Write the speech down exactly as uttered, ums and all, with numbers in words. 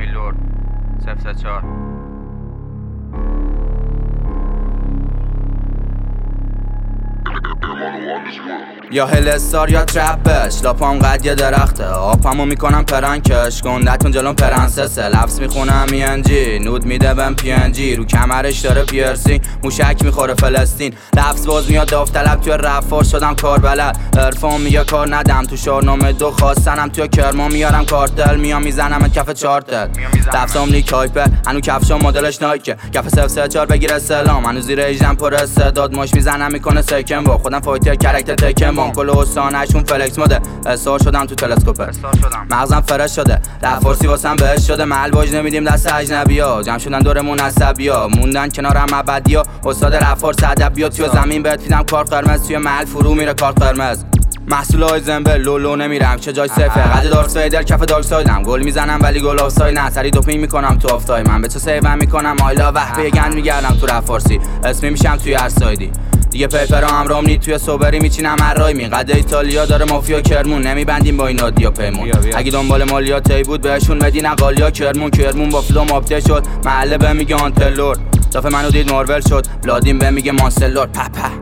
میلور صفر چهار. یا هلستار یا ترپش لاپام قد یه درخته آپامو میکنم پرنکش گندتون جلون پرنسسه لفظ میخونم ای ان جی نود میده بهم پی ان جی رو کمرش داره پیرسین موشک میخوره فلسطین لفظ باز میاد داوطلب توی رفار شدم کار بلد عرفان میگه کار ندم تو شاهنامه دو خواستنم توی کرمان میارم کارتل میام میزنم کف چارتل لفظام لیک هایپر هنو کفشام مدلش نایکه کف صفر سه چهار بگیر سلام هنو زیر ایجدم پر استعداد ماش میزنم میکنه سکن با خودم فایتر کرکتر تکن بان کل استانشون فلکس مده استار شدم تو تلسکوپ مغزم فرش شده لفارسی واسم بهش شده محل باج نمیدیم دست اجنبیا جمع شدن دورمون عصبیا موندن کنارم ابدیا استاد رفارس ادبیا توی زمین بهت دیدم کار قرمز توی محل فرو میره کار قرمز محصول های زنبل لولو نمیرم چه جای سفه قد دارک سایدر کف دارک سایدم گل میزنم ولی گل آف ساید نه سری دوپینگ میکنم تو آفتای من به تو سیوم میکنم آیلا وحبه گند میگردم تو رفارسی اسمی میشم توی هر سایدی دیگه پیپر هم نید توی صوبری میچینم هر رای می قد ایتالیا داره مافیا کرمون نمیبندیم با این نادیا پیمون اگه دنبال مالیاتی بود بهشون بدین اقالیا کرمون کرمون با فلوم آپدیت شد محله به میگه آنتلور دافه منو دید مارول شد بلادین به میگه مانسلور پپه